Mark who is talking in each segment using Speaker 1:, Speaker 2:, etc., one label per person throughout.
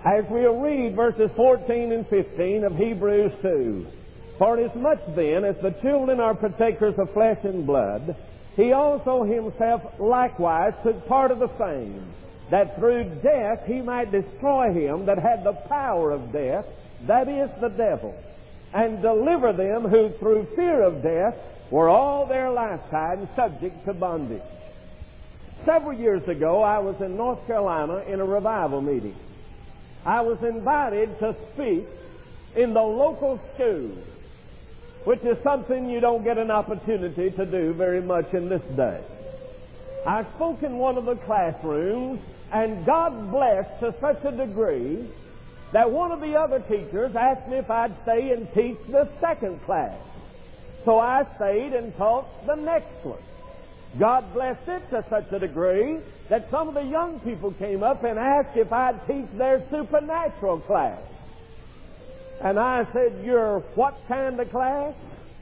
Speaker 1: as we'll read verses 14 and 15 of Hebrews 2. For inasmuch then as the children are partakers of flesh and blood, he also himself likewise took part of the same, that through death he might destroy him that had the power of death, that is, the devil, and deliver them who through fear of death were all their lifetime subject to bondage. Several years ago, I was in North Carolina in a revival meeting. I was invited to speak in the local school, which is something you don't get an opportunity to do very much in this day. I spoke in one of the classrooms, and God blessed to such a degree that one of the other teachers asked me if I'd stay and teach the second class. So I stayed and taught the next one. God blessed it to such a degree that some of the young people came up and asked if I'd teach their supernatural class. And I said, "Your what kind of class?"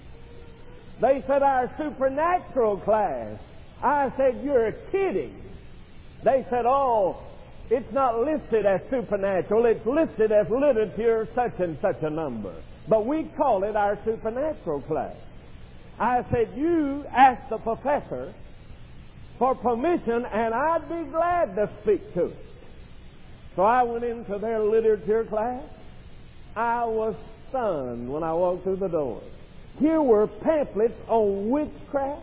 Speaker 1: They said, "Our supernatural class." I said, "You're kidding." They said, "Oh, it's not listed as supernatural. It's listed as literature such and such a number. But we call it our supernatural class." I said, "You ask the professor for permission, and I'd be glad to speak to it." So I went into their literature class. I was stunned when I walked through the door. Here were pamphlets on witchcraft,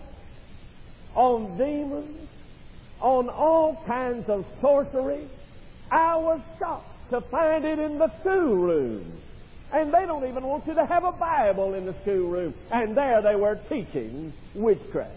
Speaker 1: on demons, on all kinds of sorcery. I was shocked to find it in the schoolroom. And they don't even want you to have a Bible in the schoolroom. And there they were teaching witchcraft.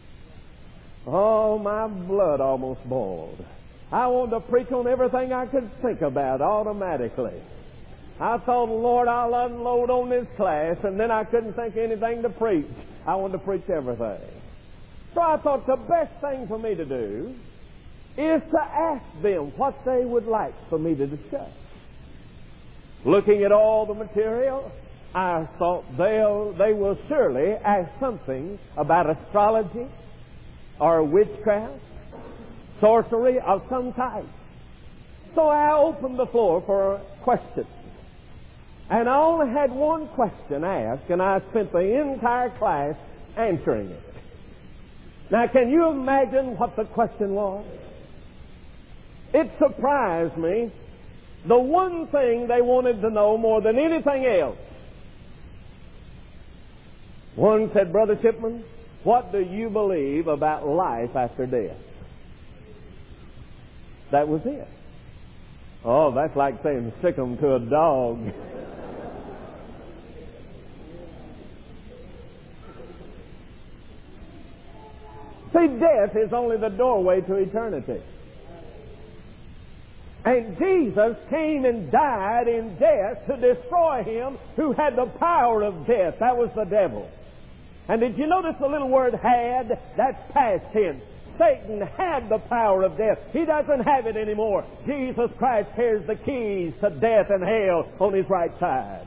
Speaker 1: Oh, my blood almost boiled. I wanted to preach on everything I could think about automatically. I thought, "Lord, I'll unload on this class," and then I couldn't think of anything to preach. I wanted to preach everything. So I thought the best thing for me to do is to ask them what they would like for me to discuss. Looking at all the material, I thought they will surely ask something about astrology or witchcraft, sorcery of some type. So I opened the floor for questions. And I only had one question asked, and I spent the entire class answering it. Now, can you imagine what the question was? It surprised me. The one thing they wanted to know more than anything else. One said, "Brother Shipman, what do you believe about life after death?" That was it. Oh, that's like saying sick 'em to a dog. See, death is only the doorway to eternity. And Jesus came and died in death to destroy him who had the power of death. That was the devil. And did you notice the little word "had"? That's past tense. Satan had the power of death. He doesn't have it anymore. Jesus Christ carries the keys to death and hell on his right side.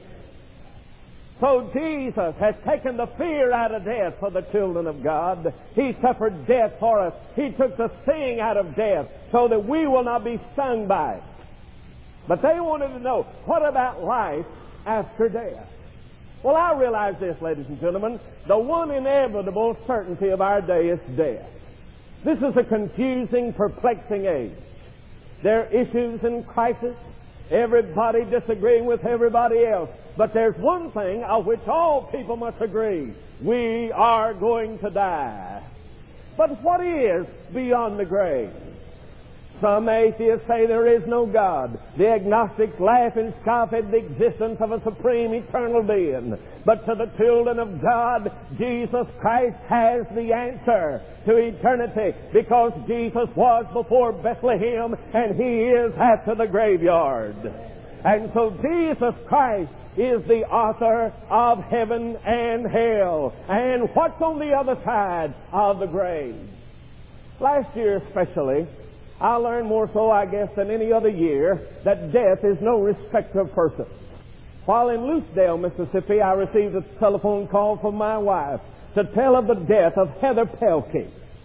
Speaker 1: So Jesus has taken the fear out of death for the children of God. He suffered death for us. He took the sting out of death so that we will not be stung by it. But they wanted to know, what about life after death? Well, I realize this, ladies and gentlemen. The one inevitable certainty of our day is death. This is a confusing, perplexing age. There are issues and crises. Everybody disagreeing with everybody else. But there's one thing of which all people must agree. We are going to die. But what is beyond the grave? Some atheists say there is no God. The agnostics laugh and scoff at the existence of a supreme eternal being. But to the children of God, Jesus Christ has the answer to eternity, because Jesus was before Bethlehem and he is after the graveyard. And so Jesus Christ is the author of heaven and hell. And what's on the other side of the grave? Last year especially, I learned more so, I guess, than any other year, that death is no respecter of persons. While in Lucedale, Mississippi, I received a telephone call from my wife to tell of the death of Heather Pelkey.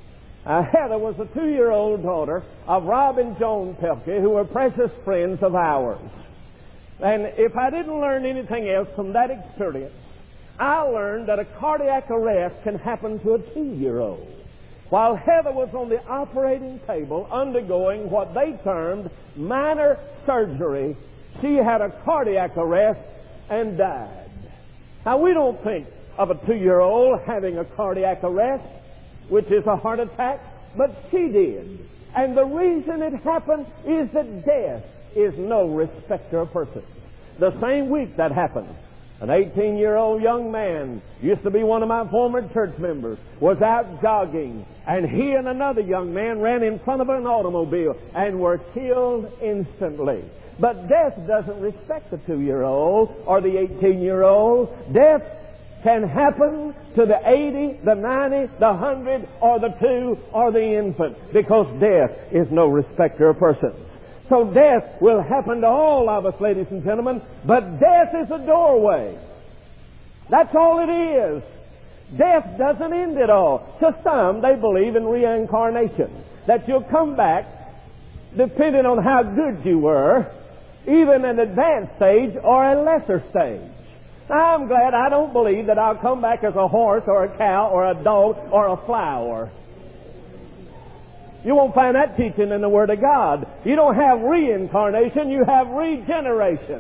Speaker 1: Heather was a 2-year-old daughter of Rob and Joan Pelkey, who were precious friends of ours. And if I didn't learn anything else from that experience, I learned that a cardiac arrest can happen to a 2-year-old. While Heather was on the operating table undergoing what they termed minor surgery, she had a cardiac arrest and died. Now, we don't think of a 2-year-old having a cardiac arrest, which is a heart attack, but she did. And the reason it happened is that death is no respecter of persons. The same week that happened, an 18-year-old young man, used to be one of my former church members, was out jogging, and he and another young man ran in front of an automobile and were killed instantly. But death doesn't respect the 2-year-old or the 18-year-old. Death can happen to the 80, the 90, the 100, or the 2, or the infant, because death is no respecter of persons. So death will happen to all of us, ladies and gentlemen, but death is a doorway. That's all it is. Death doesn't end it all. To some, they believe in reincarnation, that you'll come back, depending on how good you were, either in an advanced stage or a lesser stage. Now, I'm glad I don't believe that I'll come back as a horse or a cow or a dog or a flower. You won't find that teaching in the Word of God. You don't have reincarnation, you have regeneration.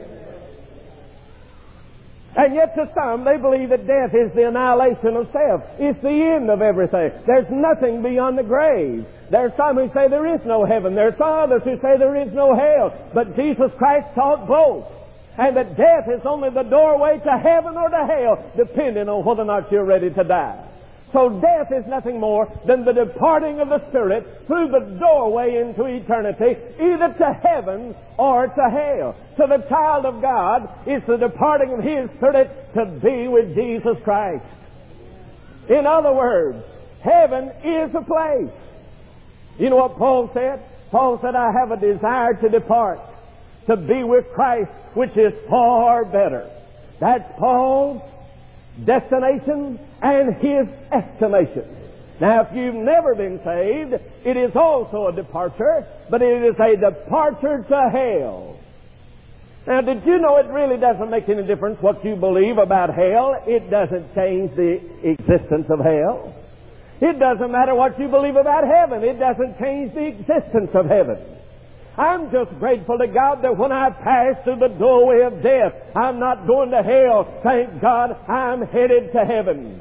Speaker 1: And yet to some, they believe that death is the annihilation of self. It's the end of everything. There's nothing beyond the grave. There's some who say there is no heaven. There's others who say there is no hell. But Jesus Christ taught both. And that death is only the doorway to heaven or to hell, depending on whether or not you're ready to die. So death is nothing more than the departing of the Spirit through the doorway into eternity, either to heaven or to hell. So the child of God is the departing of his Spirit to be with Jesus Christ. In other words, heaven is a place. You know what Paul said? Paul said, I have a desire to depart, to be with Christ, which is far better. That's Paul's destination and his estimation. Now, if you've never been saved, it is also a departure, but it is a departure to hell. Now, did you know it really doesn't make any difference what you believe about hell? It doesn't change the existence of hell. It doesn't matter what you believe about heaven. It doesn't change the existence of heaven. I'm just grateful to God that when I pass through the doorway of death, I'm not going to hell. Thank God I'm headed to heaven.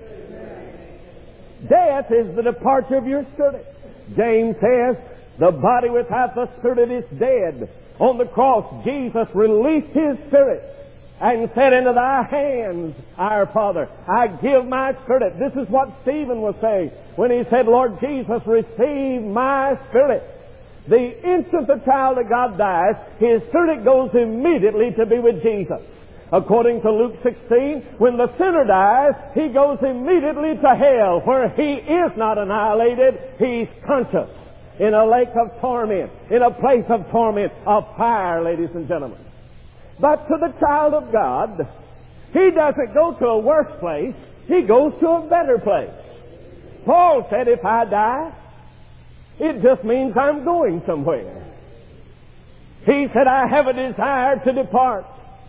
Speaker 1: Death is the departure of your spirit. James says, the body without the spirit is dead. On the cross, Jesus released his spirit and said, into thy hands, our Father, I give my spirit. This is what Stephen was saying when he said, Lord Jesus, receive my spirit. The instant the child of God dies, his spirit goes immediately to be with Jesus. According to Luke 16, when the sinner dies, he goes immediately to hell, where he is not annihilated, he's conscious, in a lake of torment, in a place of torment, of fire, ladies and gentlemen. But to the child of God, he doesn't go to a worse place, he goes to a better place. Paul said, if I die, it just means I'm going somewhere. He said, I have a desire to depart,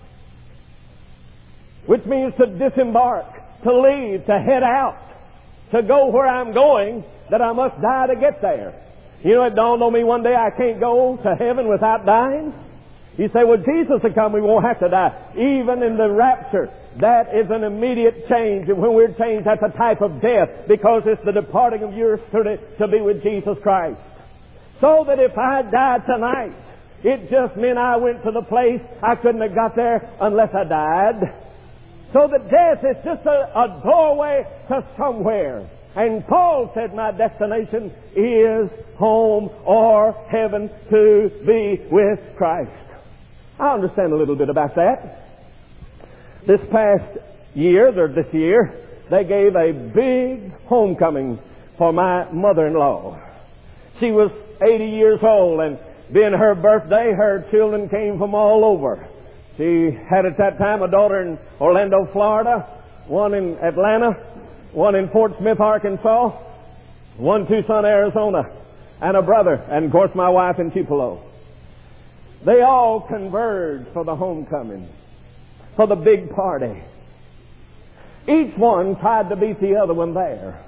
Speaker 1: which means to disembark, to leave, to head out, to go where I'm going, that I must die to get there. You know, it dawned on me one day I can't go to heaven without dying. You say, well, Jesus will come, we won't have to die. Even in the rapture, that is an immediate change. And when we're changed, that's a type of death, because it's the departing of your spirit to be with Jesus Christ. So that if I died tonight, it just meant I went to the place I couldn't have got there unless I died. So that death is just a doorway to somewhere. And Paul said, my destination is home or heaven, to be with Christ. I understand a little bit about that. This past year, or this year, they gave a big homecoming for my mother-in-law. She was 80 years old, and being her birthday, her children came from all over. She had at that time a daughter in Orlando, Florida, one in Atlanta, one in Fort Smith, Arkansas, one Tucson, Arizona, and a brother, and of course my wife in Tupelo. They all converged for the homecoming, for the big party. Each one tried to beat the other one there.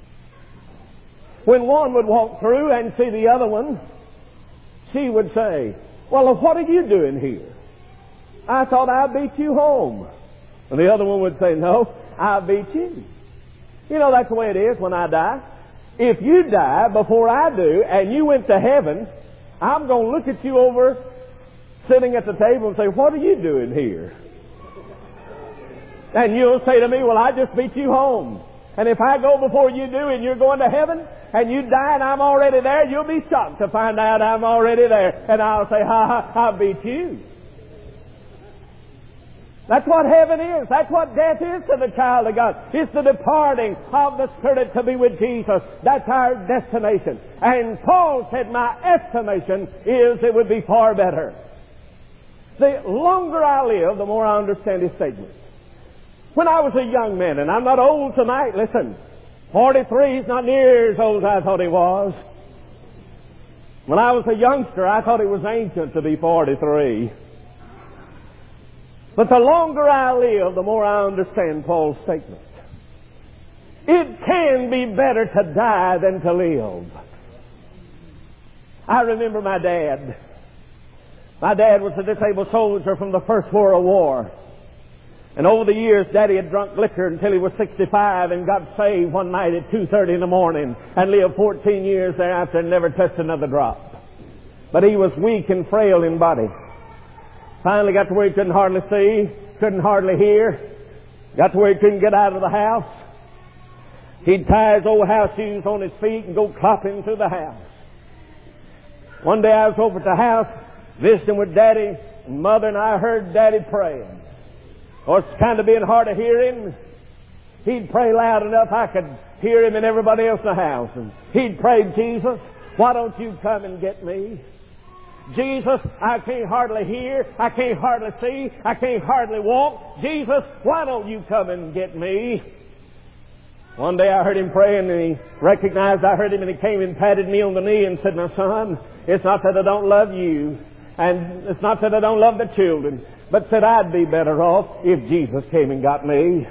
Speaker 1: When one would walk through and see the other one, she would say, "Well, what are you doing here? I thought I beat you home." And the other one would say, "No, I beat you." You know, that's the way it is when I die. If you die before I do and you went to heaven, I'm going to look at you over sitting at the table and say, "What are you doing here?" And you'll say to me, "Well, I just beat you home." And if I go before you do and you're going to heaven and you die and I'm already there, you'll be shocked to find out I'm already there. And I'll say, "Ha ha, I beat you." That's what heaven is. That's what death is to the child of God. It's the departing of the Spirit to be with Jesus. That's our destination. And Paul said, my estimation is it would be far better. The longer I live, the more I understand his statement. When I was a young man, and I'm not old tonight, listen, 43 is not near as old as I thought he was. When I was a youngster, I thought it was ancient to be 43. But the longer I live, the more I understand Paul's statement. It can be better to die than to live. I remember my dad. My dad was a disabled soldier from the First World War. And over the years, Daddy had drunk liquor until he was 65 and got saved one night at 2:30 in the morning and lived 14 years thereafter and never touched another drop. But he was weak and frail in body. Finally got to where he couldn't hardly see, couldn't hardly hear, got to where he couldn't get out of the house. He'd tie his old house shoes on his feet and go clopping through the house. One day I was over at the house visiting with Daddy and Mother, and I heard Daddy praying. Of course, kind of being hard of hearing, he'd pray loud enough I could hear him and everybody else in the house. And he'd pray, "Jesus, why don't you come and get me? Jesus, I can't hardly hear, I can't hardly see, I can't hardly walk. Jesus, why don't you come and get me?" One day I heard him praying, and he recognized I heard him, and he came and patted me on the knee and said, "My son, it's not that I don't love you, and it's not that I don't love the children, but said I'd be better off if Jesus came and got me."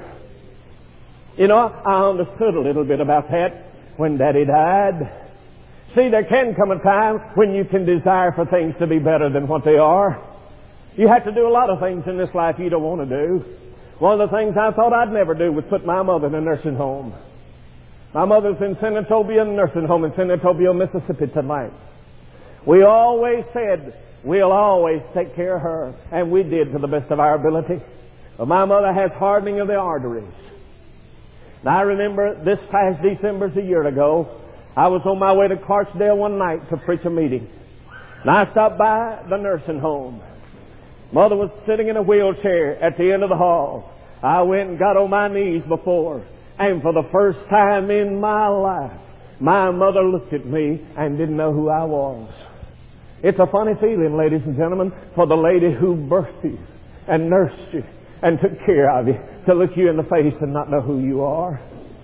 Speaker 1: You know, I understood a little bit about that when Daddy died. See, there can come a time when you can desire for things to be better than what they are. You have to do a lot of things in this life you don't want to do. One of the things I thought I'd never do was put my mother in a nursing home. My mother's in San Antonio nursing home in San Antonio, Mississippi tonight. We always said we'll always take care of her, and we did to the best of our ability. But my mother has hardening of the arteries. Now, I remember this past December, a year ago, I was on my way to Clarksdale one night to preach a meeting. And I stopped by the nursing home. Mother was sitting in a wheelchair at the end of the hall. I went and got on my knees before. And for the first time in my life, my mother looked at me and didn't know who I was. It's a funny feeling, ladies and gentlemen, for the lady who birthed you and nursed you and took care of you to look you in the face and not know who you are.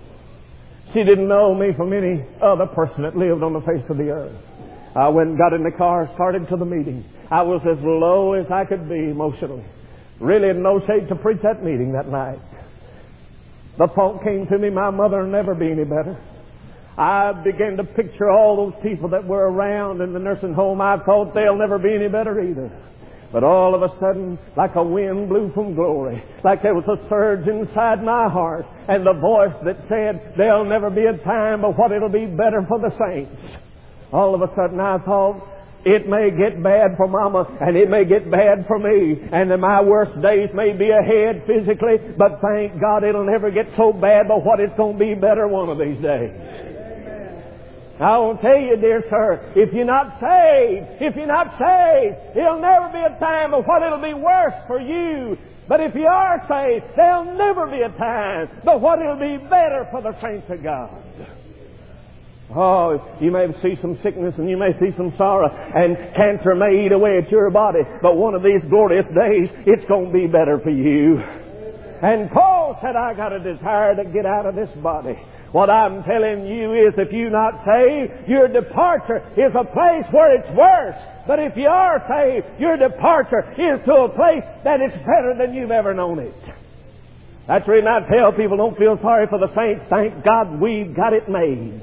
Speaker 1: She didn't know me from any other person that lived on the face of the earth. I went and got in the car, started to the meeting. I was as low as I could be emotionally. Really in no shape to preach that meeting that night. The thought came to me, my mother will never be any better. I began to picture all those people that were around in the nursing home. I thought they'll never be any better either. But all of a sudden, like a wind blew from glory, like there was a surge inside my heart, and the voice that said, "There'll never be a time, but what it'll be better for the saints." All of a sudden I thought, it may get bad for Mama, and it may get bad for me, and then my worst days may be ahead physically, but thank God it'll never get so bad, but what it's going to be better one of these days. I will tell you, dear sir, if you're not saved, it'll never be a time of what it'll be worse for you. But if you are saved, there'll never be a time but what it'll be better for the saints of God. Oh, you may see some sickness and you may see some sorrow, and cancer may eat away at your body, but one of these glorious days, it's going to be better for you. And Paul Paul said, I got a desire to get out of this body. What I'm telling you is, if you're not saved, your departure is a place where it's worse. But if you are saved, your departure is to a place that is better than you've ever known it. That's the reason I tell people, don't feel sorry for the saints. Thank God we've got it made.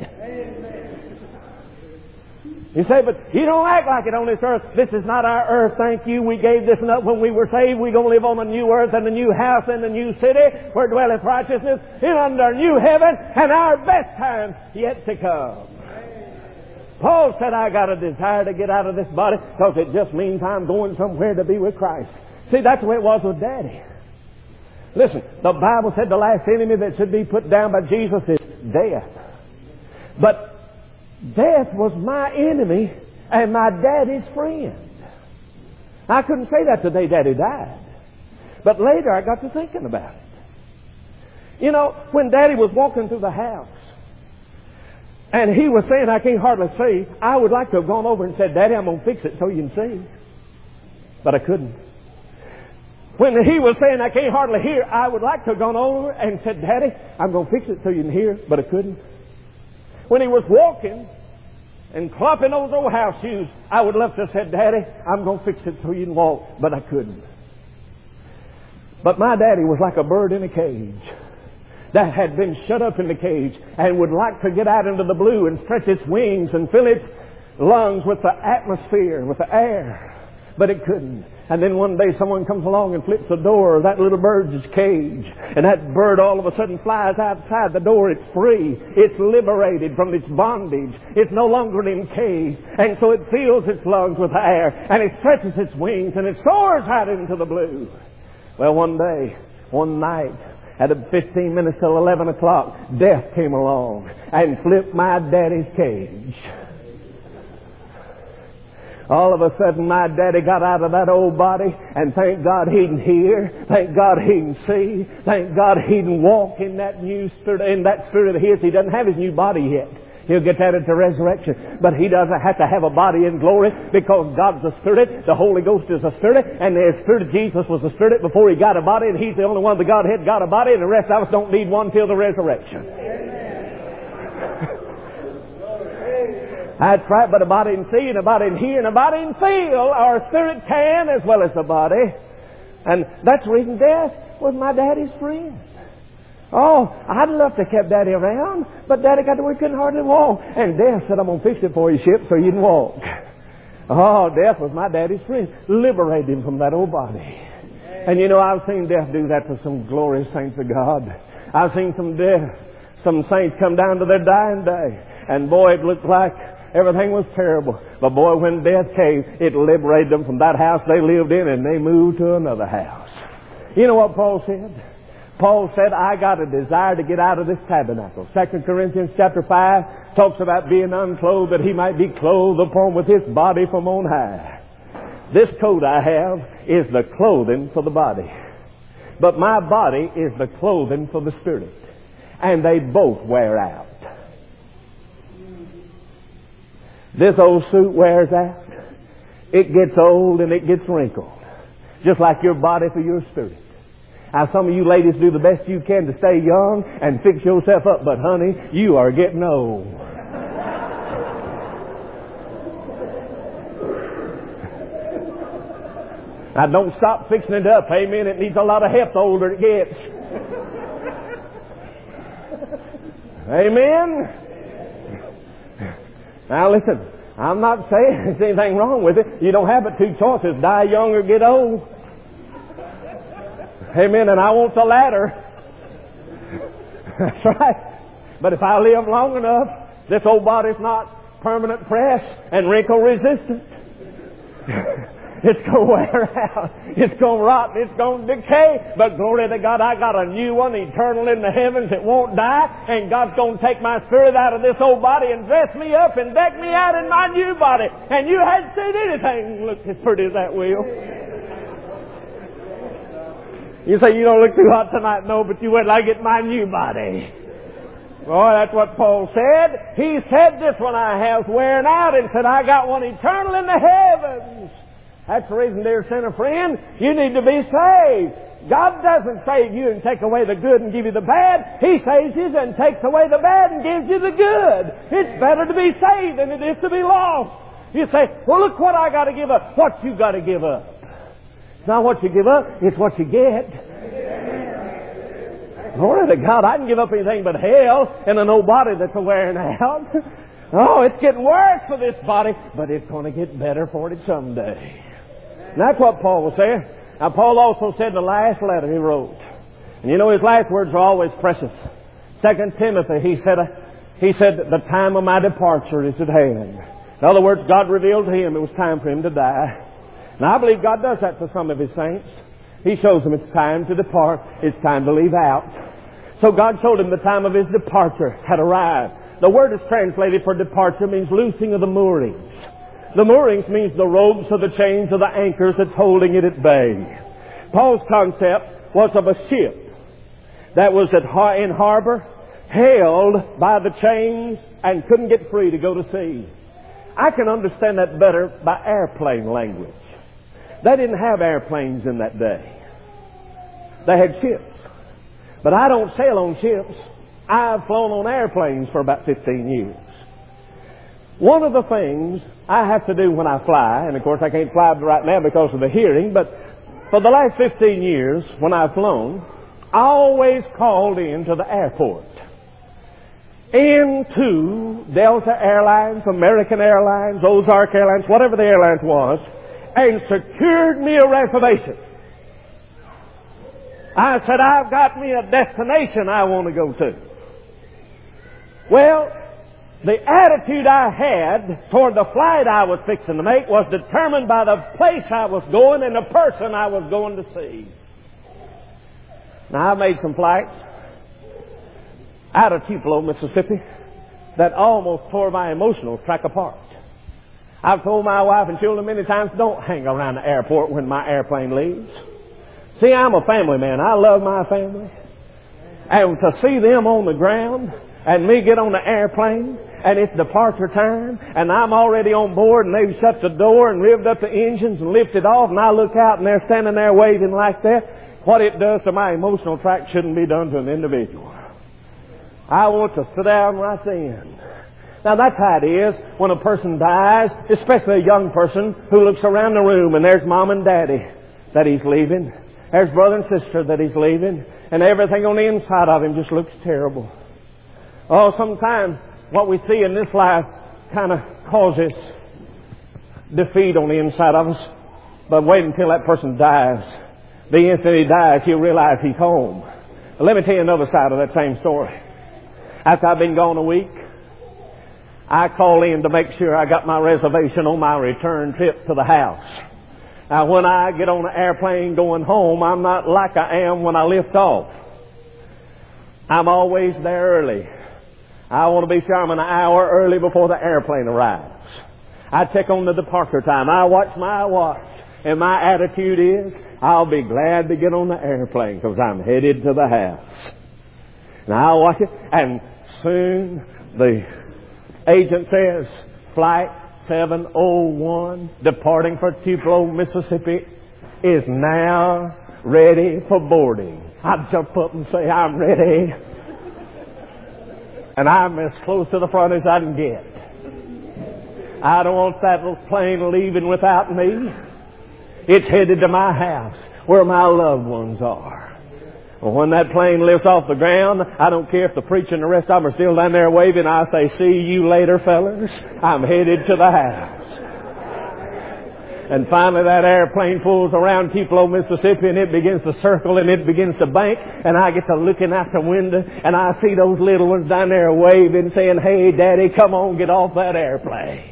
Speaker 1: You say, but you don't act like it on this earth. This is not our earth, thank you. We gave this up when we were saved. We're going to live on a new earth and a new house and a new city where dwelleth righteousness and under a new heaven, and our best times yet to come. Paul said, I got a desire to get out of this body because it just means I'm going somewhere to be with Christ. See, that's the way it was with Daddy. Listen, the Bible said the last enemy that should be put down by Jesus is death. But death was my enemy and my Daddy's friend. I couldn't say that the day Daddy died. But later I got to thinking about it. You know, when Daddy was walking through the house and he was saying, I can't hardly see, I would like to have gone over and said, Daddy, I'm going to fix it so you can see. But I couldn't. When he was saying, I can't hardly hear, I would like to have gone over and said, Daddy, I'm going to fix it so you can hear. But I couldn't. When he was walking and clopping those old house shoes, I would love to have said, Daddy, I'm going to fix it so you can walk. But I couldn't. But my Daddy was like a bird in a cage that had been shut up in the cage and would like to get out into the blue and stretch its wings and fill its lungs with the atmosphere, with the air. But it couldn't. And then one day someone comes along and flips the door of that little bird's cage. And that bird all of a sudden flies outside the door. It's free. It's liberated from its bondage. It's no longer in cage. And so it fills its lungs with air. And it stretches its wings and it soars out into the blue. Well, one day, one night, at 15 minutes till 11 o'clock, death came along and flipped my Daddy's cage. All of a sudden, my Daddy got out of that old body, and thank God he can hear, thank God he can see, thank God he can walk in that new spirit, in that spirit of his. He doesn't have his new body yet. He'll get that at the resurrection. But he doesn't have to have a body in glory because God's a spirit, the Holy Ghost is a spirit, and the Spirit of Jesus was a spirit before he got a body, and he's the only one of the Godhead got a body, and the rest of us don't need one till the resurrection. That's right, but a body can see, and a body can hear, and a body can feel. Our spirit can as well as the body. And that's the reason death was my Daddy's friend. Oh, I'd love to have kept Daddy around, but Daddy got to where he couldn't hardly walk. And death said, I'm going to fix it for you, Ship, so you can walk. Oh, death was my Daddy's friend. Liberate him from that old body. And you know, I've seen death do that to some glorious saints of God. I've seen some saints come down to their dying day. And boy, it looked like everything was terrible. But boy, when death came, it liberated them from that house they lived in and they moved to another house. You know what Paul said? Paul said, I got a desire to get out of this tabernacle. 2 Corinthians chapter 5 talks about being unclothed that he might be clothed upon with his body from on high. This coat I have is the clothing for the body. But my body is the clothing for the spirit. And they both wear out. This old suit wears out. It gets old and it gets wrinkled. Just like your body for your spirit. Now some of you ladies do the best you can to stay young and fix yourself up, but honey, you are getting old. Now don't stop fixing it up, amen. It needs a lot of help the older it gets. Amen. Now listen, I'm not saying there's anything wrong with it. You don't have but two choices, die young or get old. Amen, and I want the latter. That's right. But if I live long enough, this old body's not permanent press and wrinkle resistant. It's going to wear out. It's going to rot. It's going to decay. But glory to God, I got a new one, eternal in the heavens. It won't die. And God's going to take my spirit out of this old body and dress me up and deck me out in my new body. And you hadn't seen anything look as pretty as that will. You say, you don't look too hot tonight. No, but you wait till I get my new body. Boy, that's what Paul said. He said, this one I have wearing out, and said, I got one eternal in the heavens. That's the reason, dear sinner friend, you need to be saved. God doesn't save you and take away the good and give you the bad. He saves you and takes away the bad and gives you the good. It's better to be saved than it is to be lost. You say, well, look what I got to give up. What you got to give up? It's not what you give up, it's what you get. Glory to God, I can give up anything but hell and an old body that's wearing out. Oh, it's getting worse for this body, but it's going to get better for it someday. And that's what Paul was saying. Now, Paul also said in the last letter he wrote, and you know his last words are always precious. 2 Timothy, he said, the time of my departure is at hand. In other words, God revealed to him it was time for him to die. Now, I believe God does that to some of His saints. He shows them it's time to depart, it's time to leave out. So God showed him the time of his departure had arrived. The word is translated for departure means loosing of the moorings. The moorings means the ropes or the chains or the anchors that's holding it at bay. Paul's concept was of a ship that was in harbor, held by the chains and couldn't get free to go to sea. I can understand that better by airplane language. They didn't have airplanes in that day. They had ships. But I don't sail on ships. I've flown on airplanes for about 15 years. One of the things I have to do when I fly, and of course I can't fly right now because of the hearing, but for the last 15 years when I've flown, I always called into the airport. Into Delta Airlines, American Airlines, Ozark Airlines, whatever the airlines was, and secured me a reservation. I said, I've got me a destination I want to go to. Well, the attitude I had toward the flight I was fixing to make was determined by the place I was going and the person I was going to see. Now, I made some flights out of Tupelo, Mississippi, that almost tore my emotional track apart. I've told my wife and children many times, don't hang around the airport when my airplane leaves. See, I'm a family man. I love my family. And to see them on the ground and me get on the airplane and it's departure time and I'm already on board and they've shut the door and revved up the engines and lifted off and I look out and they're standing there waving like that, what it does to my emotional tract shouldn't be done to an individual. I want to sit down right then. Now that's how it is when a person dies, especially a young person who looks around the room and there's mom and daddy that he's leaving. There's brother and sister that he's leaving. And everything on the inside of him just looks terrible. Oh, sometimes what we see in this life kind of causes defeat on the inside of us. But wait until that person dies. The instant he dies, he'll realize he's home. But let me tell you another side of that same story. After I've been gone a week, I call in to make sure I got my reservation on my return trip to the house. Now, when I get on an airplane going home, I'm not like I am when I lift off. I'm always there early. I want to be sure I'm an hour early before the airplane arrives. I check on the departure time. I watch my watch. And my attitude is, I'll be glad to get on the airplane because I'm headed to the house. Now, I'll watch it, and soon the agent says, Flight 701, departing for Tupelo, Mississippi, is now ready for boarding. I'd jump up and say, I'm ready. And I'm as close to the front as I can get. I don't want that little plane leaving without me. It's headed to my house where my loved ones are. Well, when that plane lifts off the ground, I don't care if the preacher and the rest of them are still down there waving. I say, see you later, fellas. I'm headed to the house. And finally that airplane pulls around Tupelo, Mississippi, and it begins to circle and it begins to bank. And I get to looking out the window and I see those little ones down there waving, saying, hey, Daddy, come on, get off that airplane.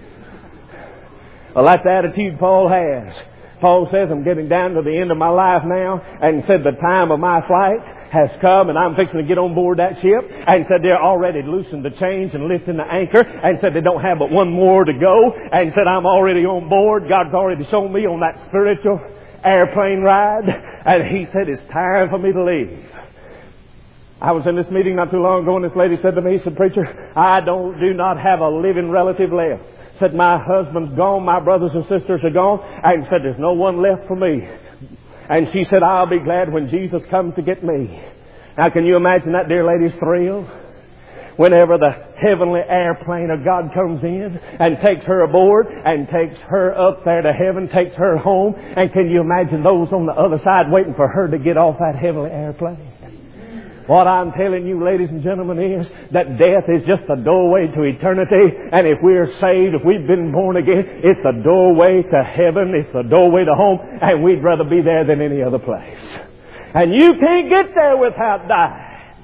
Speaker 1: Well, that's the attitude Paul has. Paul says, I'm getting down to the end of my life now, and said the time of my flight has come, and I'm fixing to get on board that ship, and said they're already loosening the chains and lifting the anchor, and said they don't have but one more to go, and said I'm already on board. God's already shown me on that spiritual airplane ride, and he said it's time for me to leave. I was in this meeting not too long ago, and this lady said to me, she said, Preacher, I do not have a living relative left. said, my husband's gone, my brothers and sisters are gone, and said, there's no one left for me. And she said, I'll be glad when Jesus comes to get me. Now, can you imagine that dear lady's thrill? Whenever the heavenly airplane of God comes in and takes her aboard and takes her up there to heaven, takes her home. And can you imagine those on the other side waiting for her to get off that heavenly airplane? What I'm telling you, ladies and gentlemen, is that death is just the doorway to eternity. And if we're saved, if we've been born again, it's the doorway to heaven. It's the doorway to home. And we'd rather be there than any other place. And you can't get there without dying.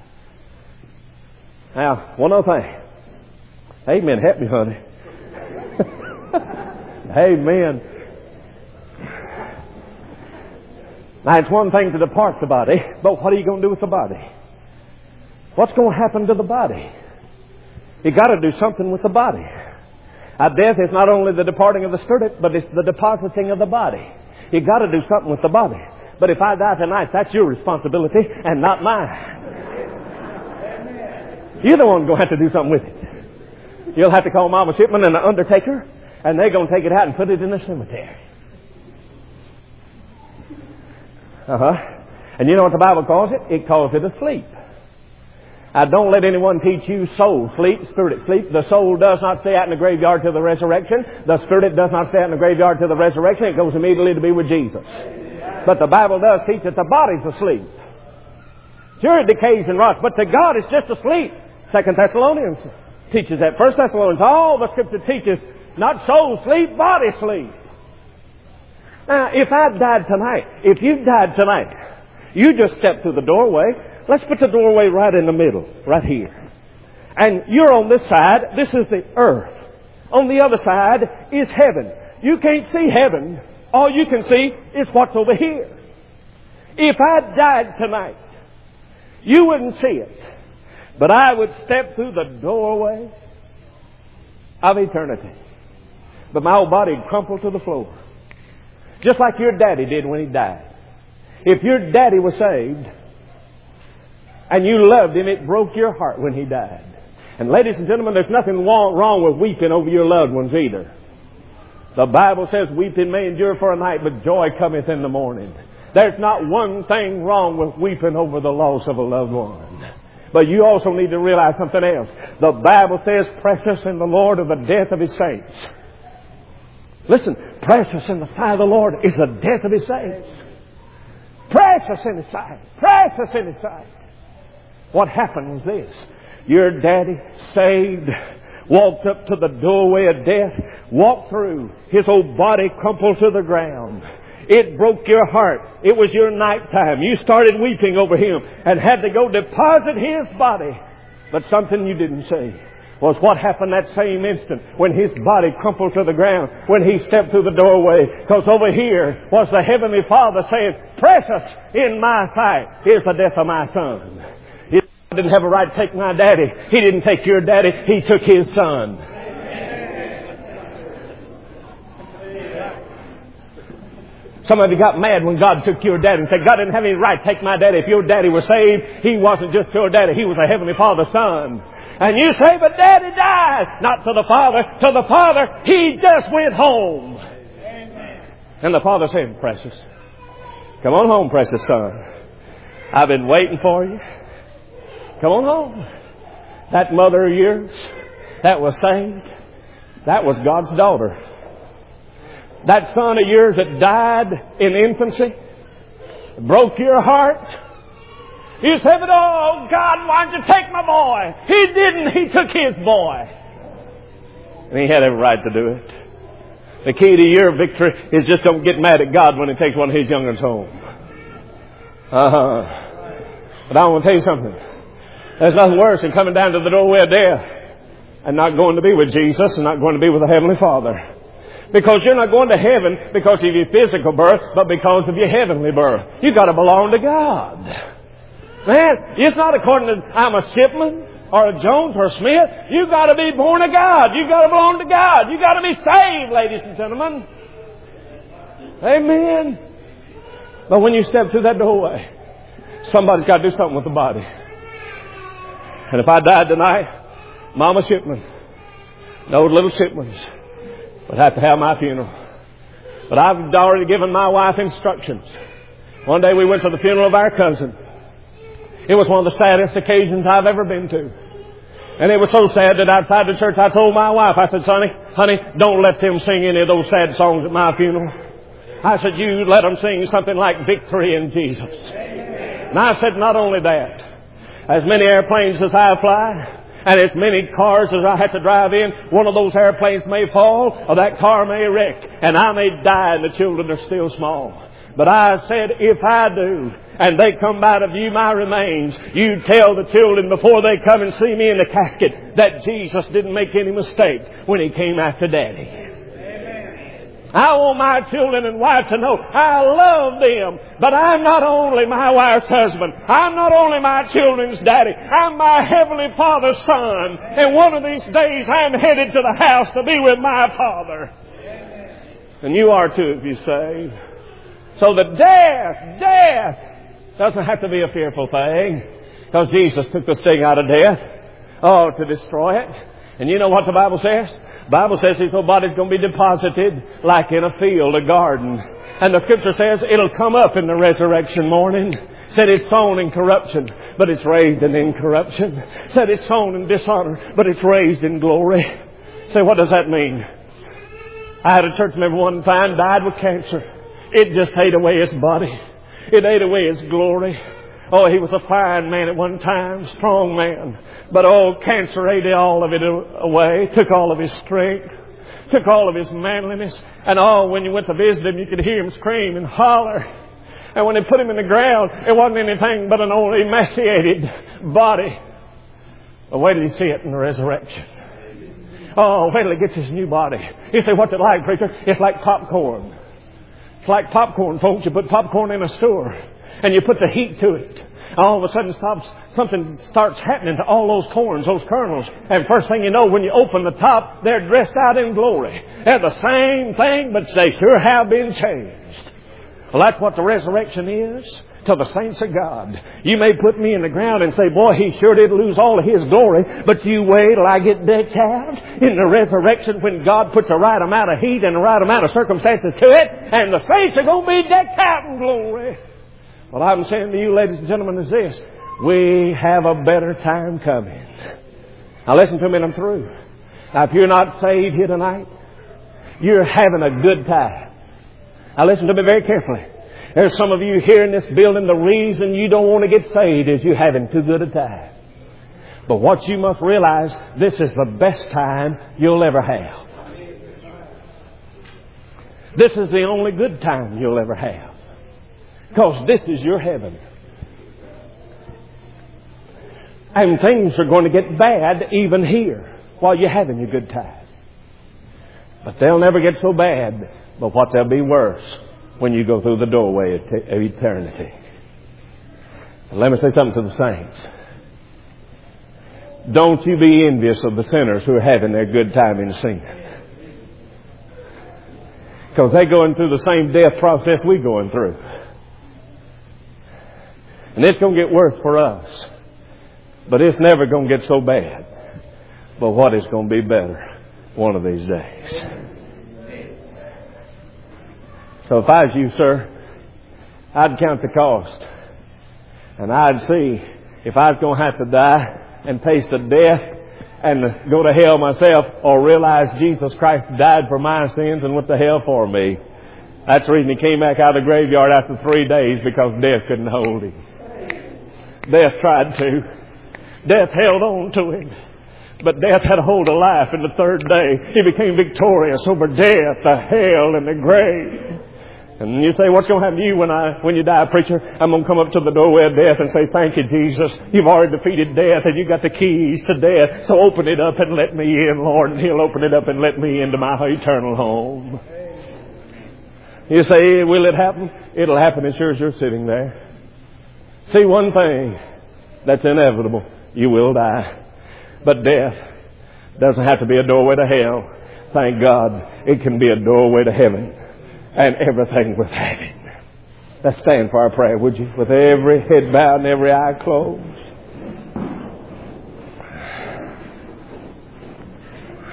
Speaker 1: Now, one other thing. Amen. Help me, honey. Amen. Now, it's one thing to depart the body, but what are you going to do with the body? What's going to happen to the body? You got to do something with the body. Death is not only the departing of the spirit, but it's the depositing of the body. You got to do something with the body. But if I die tonight, that's your responsibility and not mine. You're the one going to have to do something with it. You'll have to call Mama Shipman and the undertaker, and they're going to take it out and put it in the cemetery. And you know what the Bible calls it? It calls it a sleep. Now, don't let anyone teach you soul sleep, spirit sleep. The soul does not stay out in the graveyard till the resurrection. The spirit does not stay out in the graveyard till the resurrection. It goes immediately to be with Jesus. But the Bible does teach that the body's asleep. Sure, it decays and rots, but to God it's just asleep. 2 Thessalonians teaches that. 1 Thessalonians, all the Scripture teaches, not soul sleep, body sleep. Now, if I died tonight, if you died tonight, you just stepped through the doorway. Let's put the doorway right in the middle, right here. And you're on this side. This is the earth. On the other side is heaven. You can't see heaven. All you can see is what's over here. If I died tonight, you wouldn't see it. But I would step through the doorway of eternity. But my whole body would crumple to the floor. Just like your daddy did when he died. If your daddy was saved and you loved him, it broke your heart when he died. And ladies and gentlemen, there's nothing wrong with weeping over your loved ones either. The Bible says weeping may endure for a night, but joy cometh in the morning. There's not one thing wrong with weeping over the loss of a loved one. But you also need to realize something else. The Bible says, precious in the Lord are the death of His saints. Listen, precious in the sight of the Lord is the death of His saints. Precious in His sight. Precious in His sight. What happened was this. Your daddy, saved, walked up to the doorway of death, walked through. His old body crumpled to the ground. It broke your heart. It was your nighttime. You started weeping over him and had to go deposit his body. But something you didn't say was what happened that same instant when his body crumpled to the ground, when he stepped through the doorway. Because over here was the Heavenly Father saying, precious in my sight is the death of my son. He didn't have a right to take my daddy. He didn't take your daddy. He took his son. Some of you got mad when God took your daddy and said, God didn't have any right to take my daddy. If your daddy was saved, he wasn't just your daddy. He was a Heavenly Father's son. And you say, but Daddy died. Not to the Father. To the Father, He just went home. And the Father said, precious, come on home, precious son. I've been waiting for you. Come on home. That mother of yours that was saved, that was God's daughter. That son of yours that died in infancy, broke your heart. You said, oh God, why'd you take my boy? He didn't. He took his boy. And He had every right to do it. The key to your victory is just don't get mad at God when He takes one of His young ones home. But I want to tell you something. There's nothing worse than coming down to the doorway of death and not going to be with Jesus and not going to be with the Heavenly Father. Because you're not going to heaven because of your physical birth, but because of your heavenly birth. You've got to belong to God. Man, it's not according to I'm a Shipman or a Jones or a Smith. You've got to be born of God. You've got to belong to God. You've got to be saved, ladies and gentlemen. Amen. But when you step through that doorway, somebody's got to do something with the body. And if I died tonight, Mama Shipman, those little Shipmans, would have to have my funeral. But I've already given my wife instructions. One day we went to the funeral of our cousin. It was one of the saddest occasions I've ever been to. And it was so sad that outside the church I told my wife, I said, honey, don't let them sing any of those sad songs at my funeral. I said, you let them sing something like Victory in Jesus. And I said, not only that, as many airplanes as I fly, and as many cars as I have to drive in, one of those airplanes may fall, or that car may wreck, and I may die, and the children are still small. But I said, if I do, and they come by to view my remains, you tell the children before they come and see me in the casket that Jesus didn't make any mistake when He came after Daddy. Amen. I want my children and wife to know I love them, but I'm not only my wife's husband. I'm not only my children's daddy. I'm my Heavenly Father's son. And one of these days I'm headed to the house to be with my Father. Amen. And you are too, if you say. So the death doesn't have to be a fearful thing, because Jesus took the sting out of death, to destroy it. And you know what the Bible says? The Bible says His whole body's going to be deposited like in a field, a garden. And the Scripture says it'll come up in the resurrection morning. Said it's sown in corruption, but it's raised in incorruption. Said it's sown in dishonor, but it's raised in glory. Say, what does that mean? I had a church member one time died with cancer. It just ate away his body. It ate away his glory. Oh, he was a fine man at one time, strong man. But cancer ate all of it away, took all of his strength, took all of his manliness. And when you went to visit him, you could hear him scream and holler. And when they put him in the ground, it wasn't anything but an old emaciated body. But wait till you see it in the resurrection. Oh, wait till he gets his new body. You say, what's it like, preacher? It's like popcorn. It's like popcorn, folks. You put popcorn in a store and you put the heat to it. All of a sudden something starts happening to all those corns, those kernels. And first thing you know, when you open the top, they're dressed out in glory. They're the same thing, but they sure have been changed. Well, that's what the resurrection is to the saints of God. You may put me in the ground and say, boy, he sure did lose all of his glory, but you wait till I get decked out in the resurrection when God puts the right amount of heat and the right amount of circumstances to it, and the saints are going to be decked out in glory. What I'm saying to you, ladies and gentlemen, is this. We have a better time coming. Now listen to me and I'm through. Now if you're not saved here tonight, you're having a good time. Now listen to me very carefully. There's some of you here in this building, the reason you don't want to get saved is you're having too good a time. But what you must realize, this is the best time you'll ever have. This is the only good time you'll ever have. Because this is your heaven. And things are going to get bad even here while you're having your good time. But they'll never get so bad, but what they'll be worse when you go through the doorway of eternity. And let me say something to the saints. Don't you be envious of the sinners who are having their good time in sin. Because they're going through the same death process we're going through. And it's going to get worse for us. But it's never going to get so bad. But what is going to be better one of these days? So if I was you, sir, I'd count the cost. And I'd see if I was going to have to die and taste of death and go to hell myself, or realize Jesus Christ died for my sins and went to hell for me. That's the reason he came back out of the graveyard after 3 days, because death couldn't hold him. Death tried to. Death held on to him. But death had a hold of life, and the third day he became victorious over death, the hell, and the grave. And you say, what's going to happen to you when you die, preacher? I'm going to come up to the doorway of death and say, thank you, Jesus. You've already defeated death, and you got the keys to death. So open it up and let me in, Lord. And he'll open it up and let me into my eternal home. You say, will it happen? It'll happen as sure as you're sitting there. See, one thing that's inevitable. You will die. But death doesn't have to be a doorway to hell. Thank God, it can be a doorway to heaven. And everything with it. Let's stand for our prayer, would you? With every head bowed and every eye closed.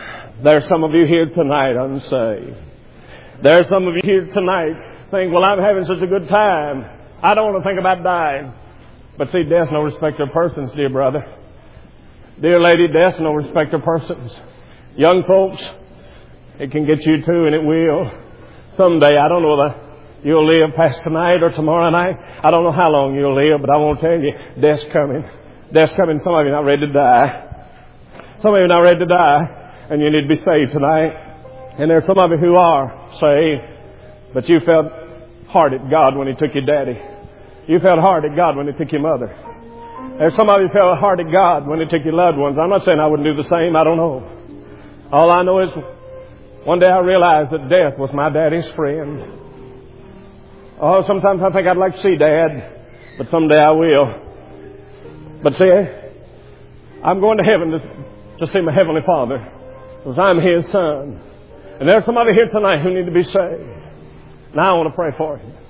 Speaker 1: There's some of you here tonight unsaved. There's some of you here tonight think, well, I'm having such a good time. I don't want to think about dying. But see, death's no respecter of persons, dear brother. Dear lady, death's no respecter of persons. Young folks, it can get you too, and it will. Someday, I don't know whether you'll live past tonight or tomorrow night. I don't know how long you'll live, but I won't tell you, death's coming. Death's coming. Some of you are not ready to die. Some of you are not ready to die, and you need to be saved tonight. And there's some of you who are saved, but you felt hard at God when He took your daddy. You felt hard at God when He took your mother. There's some of you felt hard at God when He took your loved ones. I'm not saying I wouldn't do the same. I don't know. All I know is one day I realized that death was my daddy's friend. Oh, sometimes I think I'd like to see Dad, but someday I will. But see, I'm going to heaven to see my Heavenly Father, because I'm His son. And there's some of you here tonight who need to be saved. Now I want to pray for you.